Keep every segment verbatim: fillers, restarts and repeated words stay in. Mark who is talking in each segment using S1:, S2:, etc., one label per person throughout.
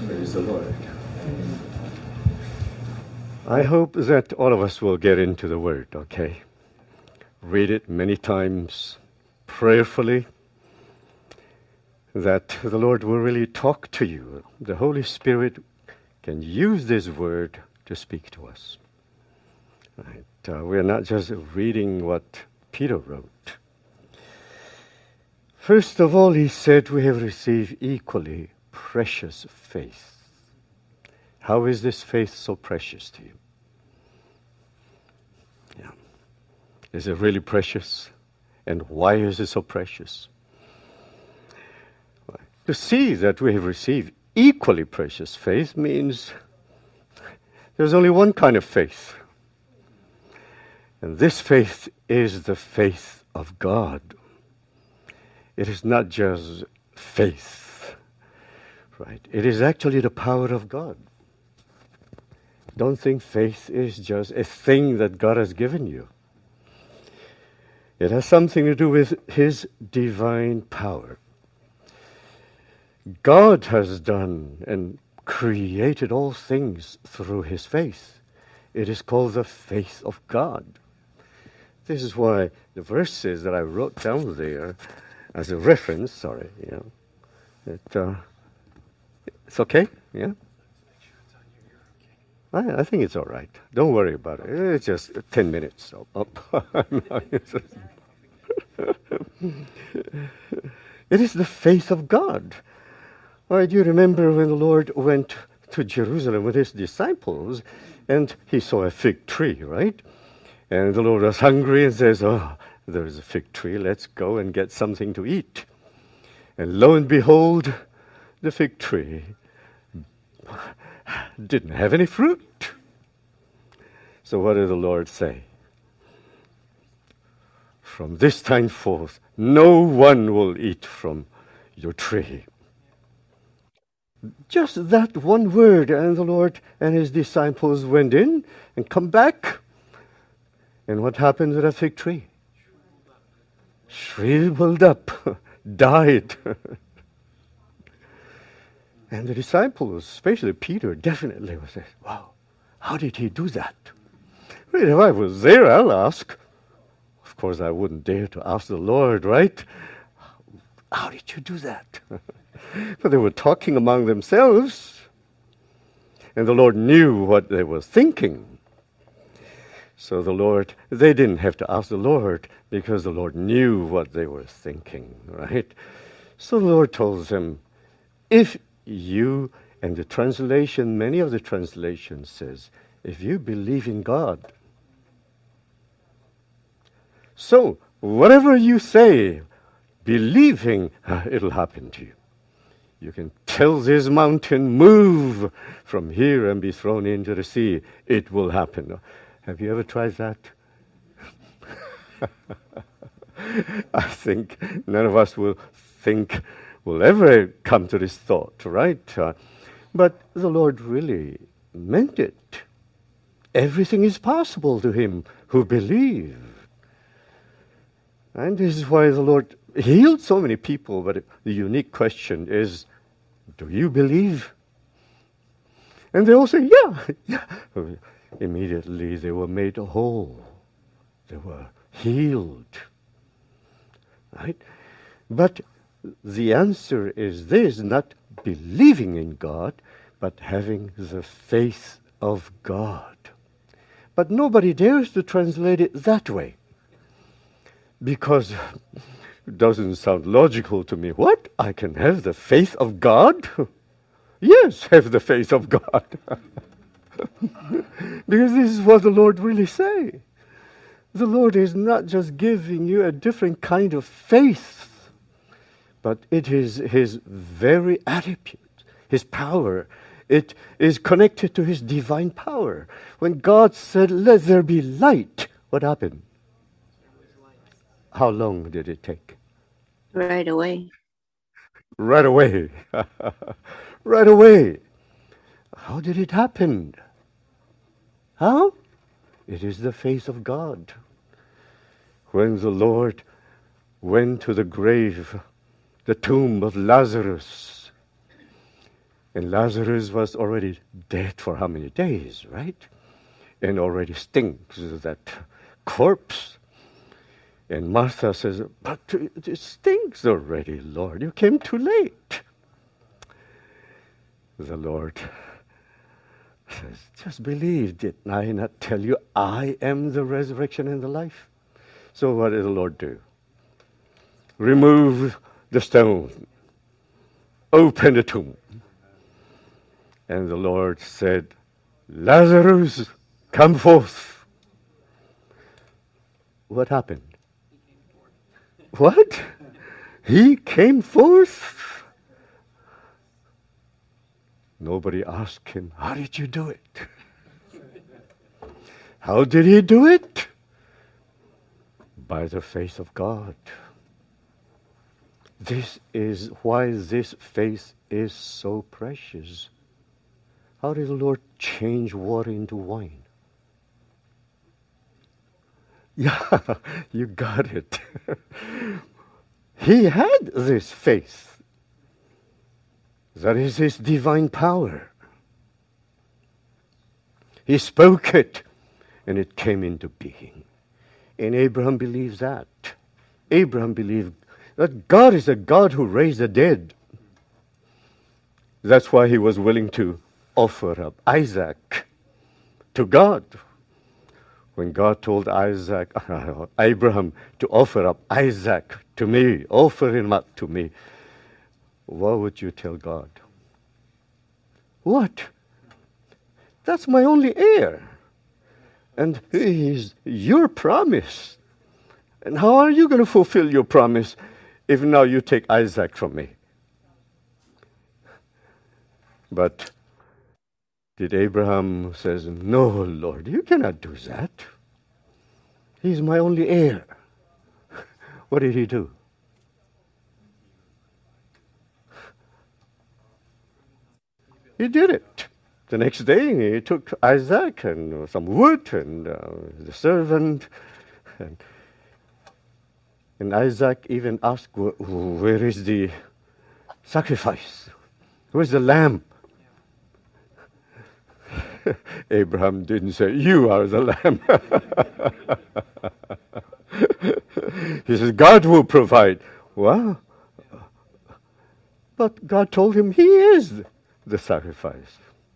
S1: Praise the Lord. I hope that all of us will get into the Word, okay? Read it many times, prayerfully, that the Lord will really talk to you. The Holy Spirit can use this Word to speak to us. Right? Uh, we're not just reading what Peter wrote. First of all, he said we have received equally precious faith. How is this faith so precious to you? Yeah. Is it really precious? And why is it so precious? Well, to see that we have received equally precious faith means there's only one kind of faith. And this faith is the faith of God. It is not just faith, right? It is actually the power of God. Don't think faith is just a thing that God has given you. It has something to do with His divine power. God has done and created all things through His faith. It is called the faith of God. This is why the verses that I wrote down there as a reference, sorry, yeah, it, uh, it's okay, yeah? I, I think it's all right. Don't worry about it. It's just ten minutes. So it is the faith of God. All right, you remember when the Lord went to Jerusalem with His disciples, and He saw a fig tree, right? And the Lord was hungry and says, oh, there's a fig tree. Let's go and get something to eat. And lo and behold, the fig tree didn't have any fruit. So what did the Lord say? From this time forth, no one will eat from your tree. Just that one word, and the Lord and His disciples went in and come back. And what happened to the fig tree? Shriveled up, died. And the disciples, especially Peter, definitely was saying, wow, how did he do that? Well, if I was there, I'll ask. Of course, I wouldn't dare to ask the Lord, right? How did you do that? But they were talking among themselves, and the Lord knew what they were thinking. So the Lord, they didn't have to ask the Lord, because the Lord knew what they were thinking, right? So the Lord told them, if you, and the translation, many of the translations says, if you believe in God. So, whatever you say, believing, it'll happen to you. You can tell this mountain, move from here and be thrown into the sea. It will happen. Have you ever tried that? I think none of us will think, will ever come to this thought, right? Uh, but the Lord really meant it. Everything is possible to him who believes. And this is why the Lord healed so many people, but the unique question is, do you believe? And they all say, yeah, yeah. Immediately they were made whole. They were healed. Right? But the answer is this, not believing in God, but having the faith of God. But nobody dares to translate it that way, because it doesn't sound logical to me. What? I can have the faith of God? Yes, have the faith of God. Because this is what the Lord really say. The Lord is not just giving you a different kind of faith, but it is His very attribute, His power. It is connected to His divine power. When God said, let there be light, what happened? How long did it take?
S2: Right away.
S1: Right away. Right away. How did it happen? How? It is the faith of God. When the Lord went to the grave, the tomb of Lazarus, And Lazarus was already dead for how many days, right? And already stinks, that corpse. And Martha says, but it stinks already, Lord. You came too late. The Lord says, just believe. Did I not tell you I am the resurrection and the life? So what did the Lord do? Remove the stone. Open the tomb. And the Lord said, Lazarus, come forth. What happened? What? He came forth? Nobody asked him, how did you do it? How did he do it? By the faith of God. This is why this faith is so precious. How did the Lord change water into wine? Yeah, you got it. He had this faith. That is his divine power. He spoke it, and it came into being. And Abraham believes that. Abraham believed that God is a God who raised the dead. That's why he was willing to offer up Isaac to God. When God told Isaac, uh, Abraham to offer up Isaac to me, offer him up to me, what would you tell God? What? That's my only heir. And he is your promise. And how are you going to fulfill your promise if now you take Isaac from me? But did Abraham says, no, Lord, you cannot do that. He's my only heir. What did he do? He did it. The next day he took Isaac and some wood and uh, the servant. And, and Isaac even asked, where is the sacrifice? Where's the lamb? Abraham didn't say, you are the lamb. He says, God will provide. Well, but God told him he is the sacrifice.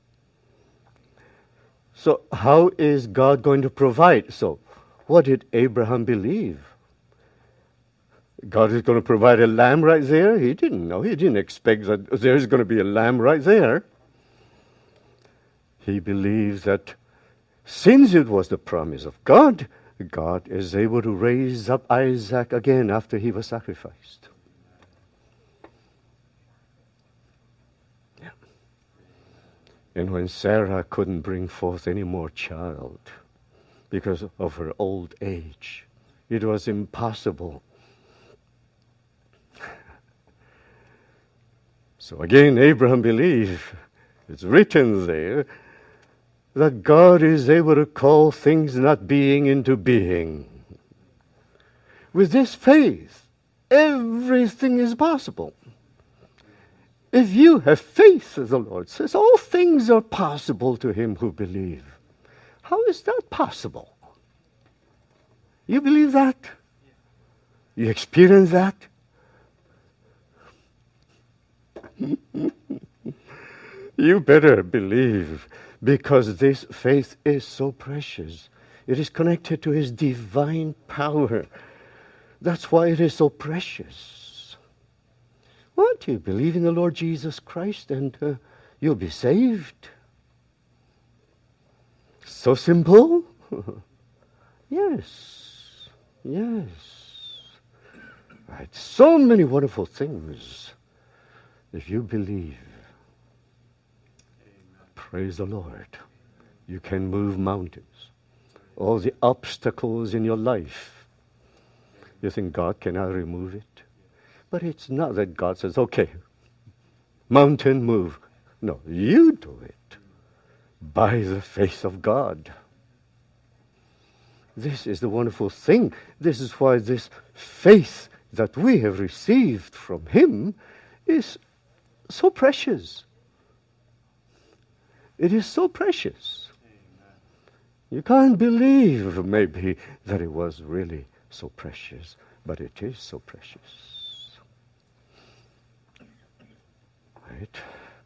S1: So how is God going to provide? So what did Abraham believe? God is going to provide a lamb right there? He didn't know. He didn't expect that there's going to be a lamb right there. He believes that since it was the promise of God, God is able to raise up Isaac again after he was sacrificed. Yeah. And when Sarah couldn't bring forth any more child because of her old age, it was impossible. So again, Abraham believed, it's written there, that God is able to call things not being into being. With this faith, everything is possible. If you have faith, the Lord says, all things are possible to him who believes. How is that possible? You believe that? You experience that? You better believe, because this faith is so precious. It is connected to his divine power. That's why it is so precious. What? You believe in the Lord Jesus Christ and uh, you'll be saved? So simple? Yes. Yes. Right. So many wonderful things if you believe. Praise the Lord. You can move mountains. All the obstacles in your life, you think God cannot remove it? But it's not that God says, okay, mountain move. No, you do it by the faith of God. This is the wonderful thing. This is why this faith that we have received from him is so precious. It is so precious. Amen. You can't believe maybe that it was really so precious, but it is so precious. Right?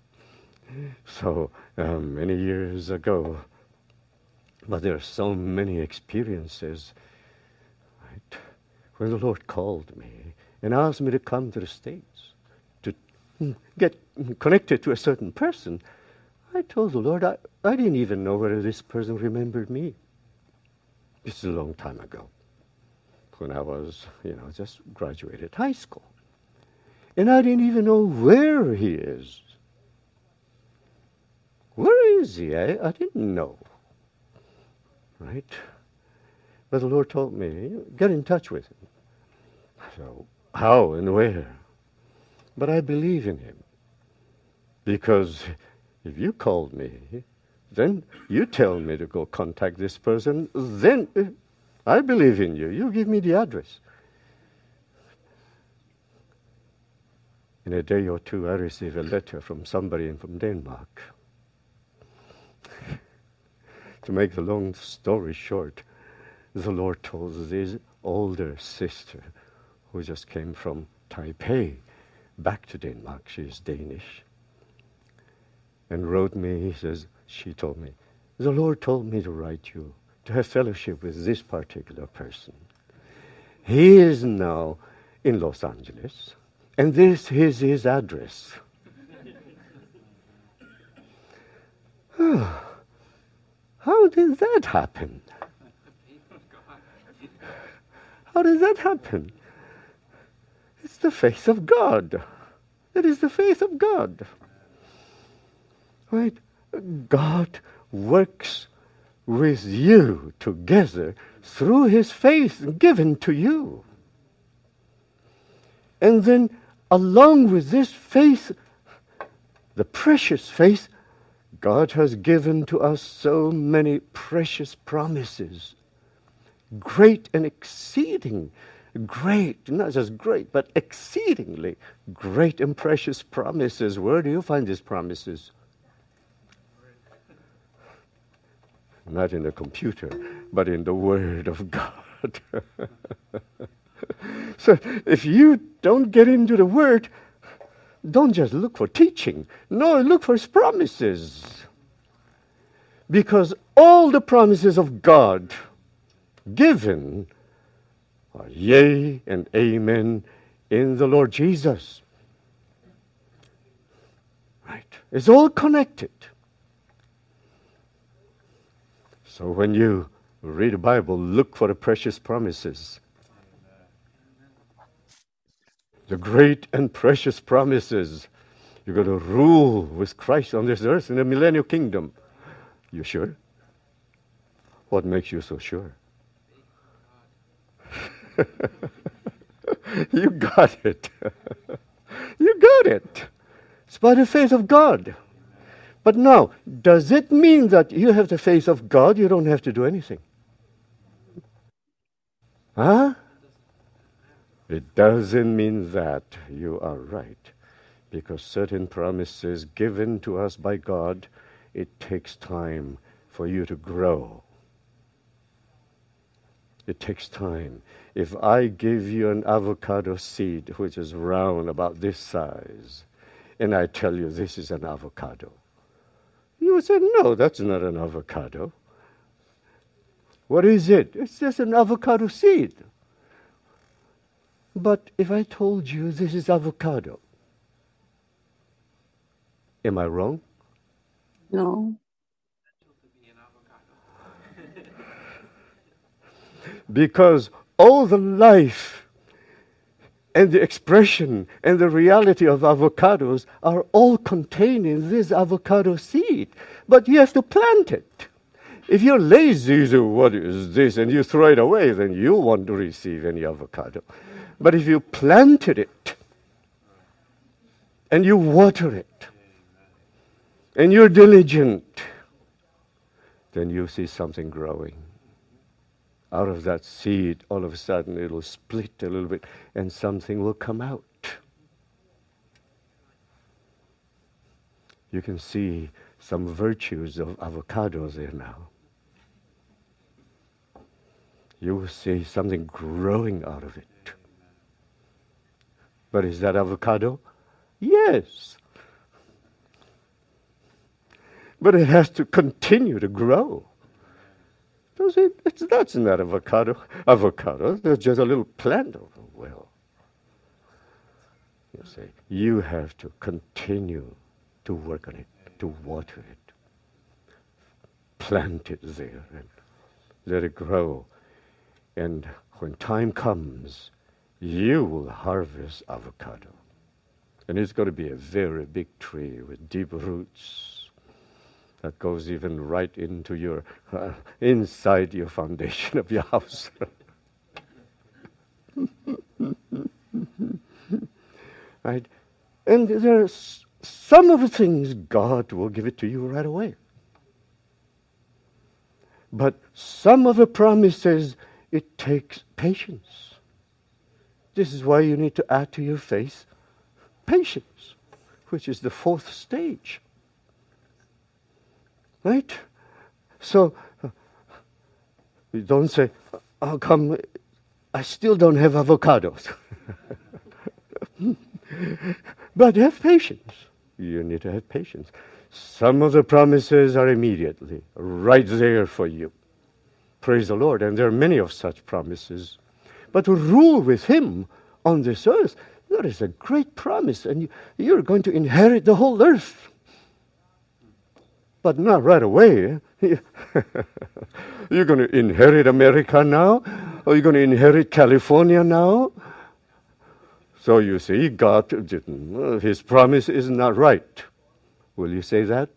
S1: So um, many years ago, but there are so many experiences, right, when the Lord called me and asked me to come to the States to get connected to a certain person. I told the Lord, I, I didn't even know whether this person remembered me. This is a long time ago, when I was, you know, just graduated high school. And I didn't even know where he is. Where is he? I, I didn't know. Right? But the Lord told me, get in touch with him. So, how and where? But I believe in him. Because if you called me, then you tell me to go contact this person, then uh, I believe in you. You give me the address. In a day or two, I received a letter from somebody from Denmark. To make the long story short, the Lord told this older sister, who just came from Taipei back to Denmark, she is Danish, and wrote me, he says, she told me, the Lord told me to write you, to have fellowship with this particular person. He is now in Los Angeles, and this is his address. How did that happen? How did that happen? It's the faith of God. It is the faith of God. Right? God works with you together through his faith given to you. And then along with this faith, the precious faith, God has given to us so many precious promises. Great and exceeding great, not just great, but exceedingly great and precious promises. Where do you find these promises? Not in the computer, but in the Word of God. So if you don't get into the Word, don't just look for teaching. No, look for his promises. Because all the promises of God given are yea and amen in the Lord Jesus. Right? It's all connected. So when you read the Bible, look for the precious promises. The great and precious promises. You're going to rule with Christ on this earth in the millennial kingdom. You sure? What makes you so sure? You got it. You got it. It's by the faith of God. But now, does it mean that you have the faith of God, you don't have to do anything? Huh? It doesn't mean that. You are right. Because certain promises given to us by God, it takes time for you to grow. It takes time. If I give you an avocado seed, which is round about this size, and I tell you this is an avocado, you would say, no, that's not an avocado. What is it? It's just an avocado seed. But if I told you this is avocado, am I wrong?
S2: No.
S1: Because all the life and the expression and the reality of avocados are all contained in this avocado seed. But you have to plant it. If you're lazy, so what is this, and you throw it away, then you won't receive any avocado. But if you planted it, and you water it, and you're diligent, then you see something growing. Out of that seed, all of a sudden it'll split a little bit, and something will come out. You can see some virtues of avocados there now. You will see something growing out of it. But is that avocado? Yes. But it has to continue to grow. Does it? It's, that's not avocado. Avocado, there's just a little plant of a well. You see, you have to continue to work on it, to water it. Plant it there and let it grow. And when time comes, you will harvest avocado. And it's going to be a very big tree with deep roots that goes even right into your, uh, inside your foundation of your house. Right? And there's some of the things God will give it to you right away. But some of the promises, it takes patience. This is why you need to add to your faith patience, which is the fourth stage. Right? So, uh, you don't say, how come I still don't have avocados? But have patience. You need to have patience. Some of the promises are immediately right there for you. Praise the Lord. And there are many of such promises. But to rule with Him on this earth, that is a great promise. And you, you're going to inherit the whole earth. But not right away. You're going to inherit America now? Or you're going to inherit California now? So you see, God didn't. His promise is not right. Will you say that?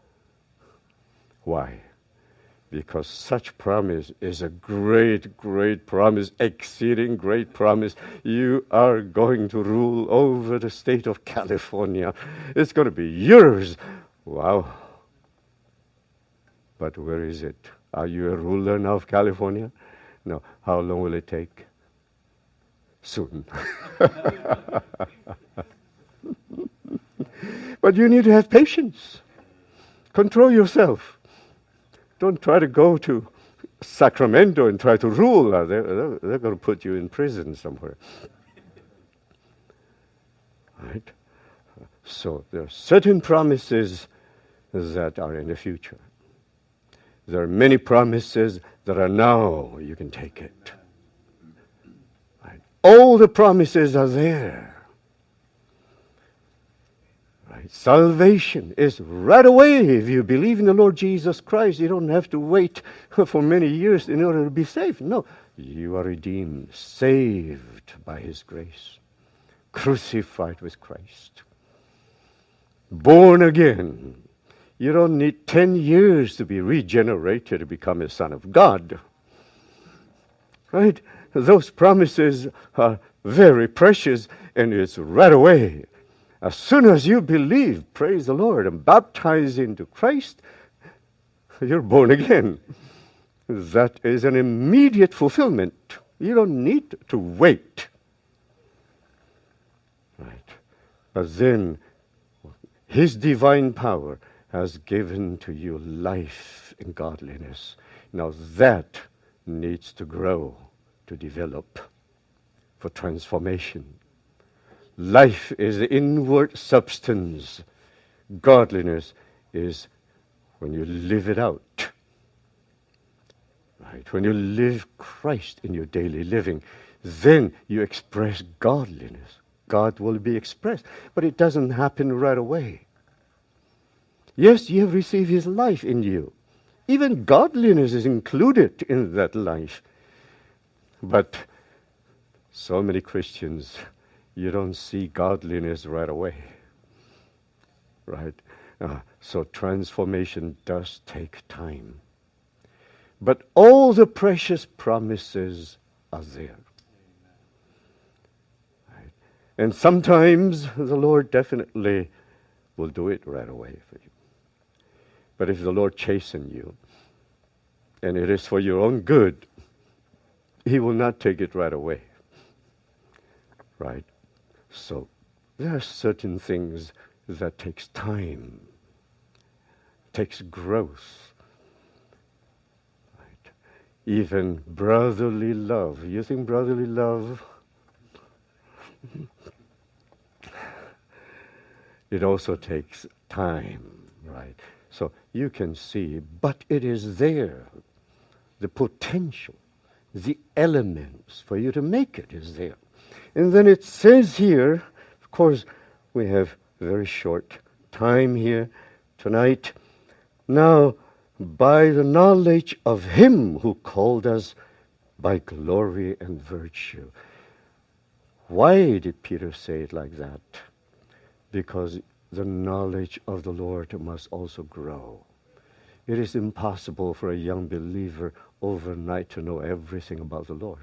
S1: Why? Because such promise is a great, great promise, exceeding great promise. You are going to rule over the state of California. It's going to be yours. Wow. But where is it? Are you a ruler now of California? No. How long will it take? Soon. But you need to have patience. Control yourself. Don't try to go to Sacramento and try to rule. They're, they're, they're going to put you in prison somewhere. Right? So there are certain promises that are in the future. There are many promises that are now. You can take it. Right? All the promises are there. Right? Salvation is right away. If you believe in the Lord Jesus Christ, you don't have to wait for many years in order to be saved. No, you are redeemed, saved by His grace, crucified with Christ, born again. You don't need ten years to be regenerated to become a son of God. Right? Those promises are very precious, and it's right away. As soon as you believe, praise the Lord, and baptize into Christ, you're born again. That is an immediate fulfillment. You don't need to wait. Right? But then, His divine power has given to you life and godliness. Now that needs to grow, to develop, for transformation. Life is the inward substance. Godliness is when you live it out. Right? When you live Christ in your daily living, then you express godliness. God will be expressed, but it doesn't happen right away. Yes, you have received His life in you. Even godliness is included in that life. But so many Christians, you don't see godliness right away. Right? Uh, so transformation does take time. But all the precious promises are there. Right? And sometimes the Lord definitely will do it right away for you. But if the Lord chasten you, and it is for your own good, He will not take it right away. Right? So there are certain things that takes time. takes growth. Right? Even brotherly love. You think brotherly love? It also takes time, right? So you can see, but it is there. The potential, the elements for you to make it is there. And then it says here, of course, we have very short time here tonight. Now, by the knowledge of him who called us by glory and virtue. Why did Peter say it like that? Because the knowledge of the Lord must also grow. It is impossible for a young believer overnight to know everything about the Lord.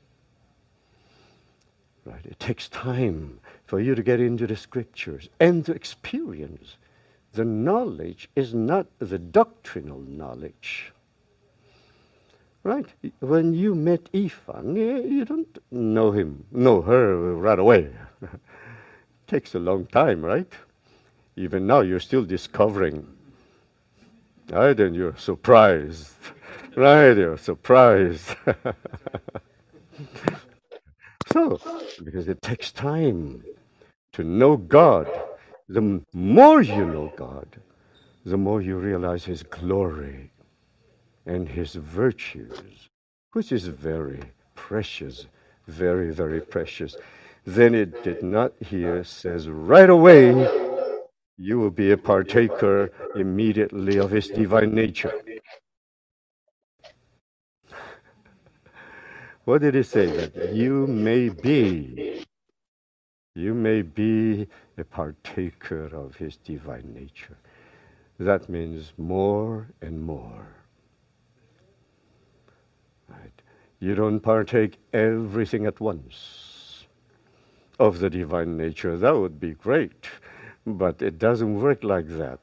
S1: Right? It takes time for you to get into the scriptures and to experience. The knowledge is not the doctrinal knowledge. Right? When you met Ephon, you don't know him, know her right away. It takes a long time, right? Even now you're still discovering. Right? And you're surprised. Right? You're surprised. So, because it takes time to know God. The more you know God, the more you realize his glory and his virtues, which is very precious, very, very precious. Then it did not here says right away you will be a partaker immediately of his divine nature. What did it say? That you may be, you may be a partaker of his divine nature. That means more and more. Right? You don't partake everything at once of the divine nature. That would be great, but it doesn't work like that.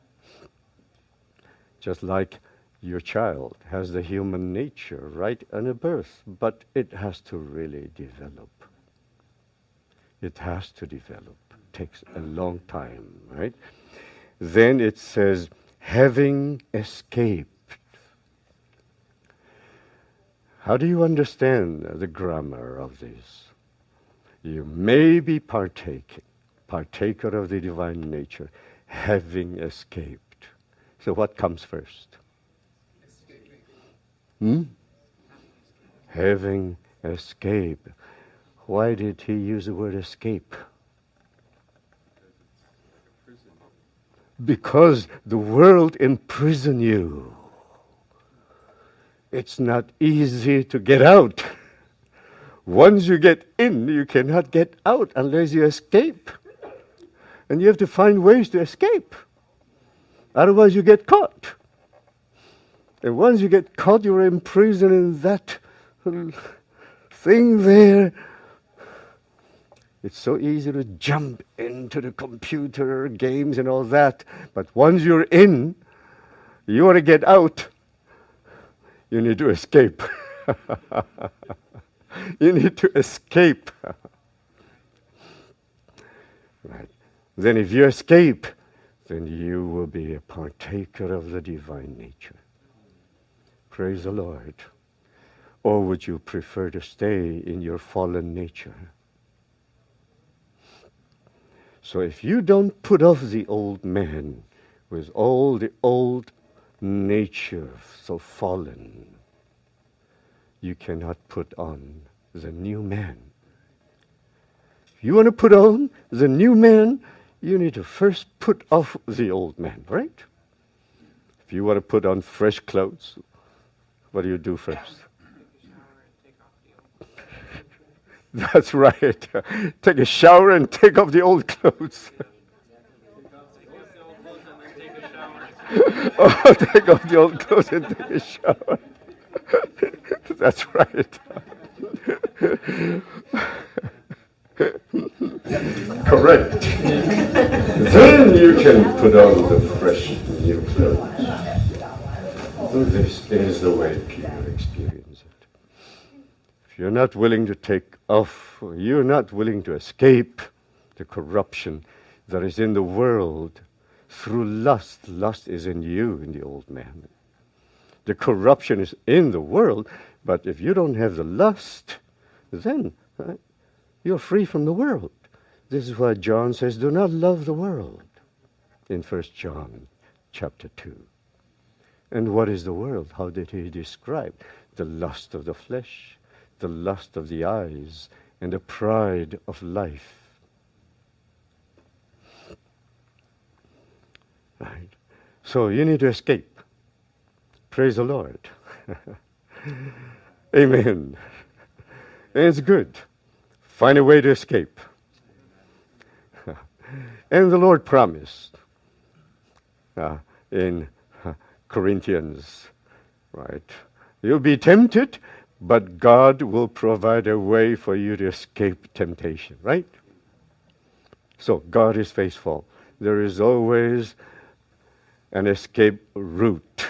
S1: Just like your child has the human nature right at a birth, but it has to really develop. It has to develop. It takes a long time, right? Then it says, having escaped. How do you understand the grammar of this? You may be partaking, partaker of the divine nature, having escaped. So what comes first? Hmm? Having escaped. Why did he use the word escape? Because the world imprisons you. It's not easy to get out. Once you get in, you cannot get out unless you escape. And you have to find ways to escape. Otherwise you get caught. And once you get caught, you're imprisoned in that thing there. It's so easy to jump into the computer games and all that. But once you're in, you want to get out. You need to escape. You need to escape. Right. Then if you escape, then you will be a partaker of the divine nature. Praise the Lord. Or would you prefer to stay in your fallen nature? So if you don't put off the old man with all the old nature so fallen, you cannot put on the new man. If you want to put on the new man, you need to first put off the old man, right? If you want to put on fresh clothes, what do you do first? That's right. Take a shower and take off the old clothes. Oh, take off the old clothes and take a shower. That's right. Correct. Then you can put on the fresh new clothes. This is the way Peter experienced it. If you're not willing to take off, you're not willing to escape the corruption that is in the world, through lust. Lust is in you, in the old man. The corruption is in the world, but if you don't have the lust, then uh, you're free from the world. This is why John says, do not love the world in First John chapter two. And what is the world? How did he describe? The lust of the flesh, the lust of the eyes, and the pride of life. Right? So you need to escape. Praise the Lord. Amen. And it's good. Find a way to escape. And the Lord promised uh, in uh, Corinthians, right? You'll be tempted, but God will provide a way for you to escape temptation, right? So God is faithful. There is always an escape route,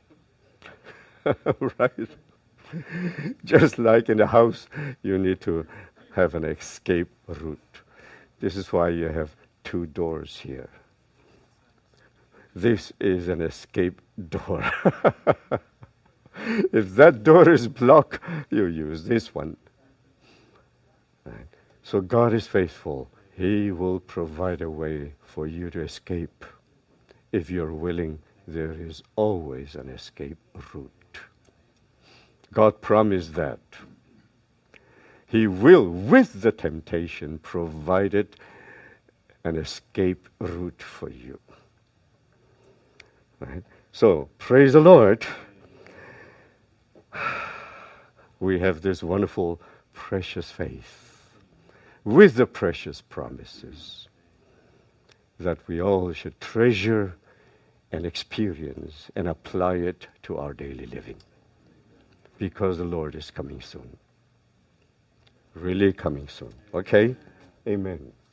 S1: right? Just like in the house, you need to have an escape route. This is why you have two doors here. This is an escape door. If that door is blocked, you use this one. Right. So God is faithful. He will provide a way for you to escape. If you're willing, there is always an escape route. God promised that. He will, with the temptation, provide an escape route for you. Right? So, praise the Lord. We have this wonderful, precious faith with the precious promises that we all should treasure and experience and apply it to our daily living, because the Lord is coming soon. Really coming soon. Okay? Amen.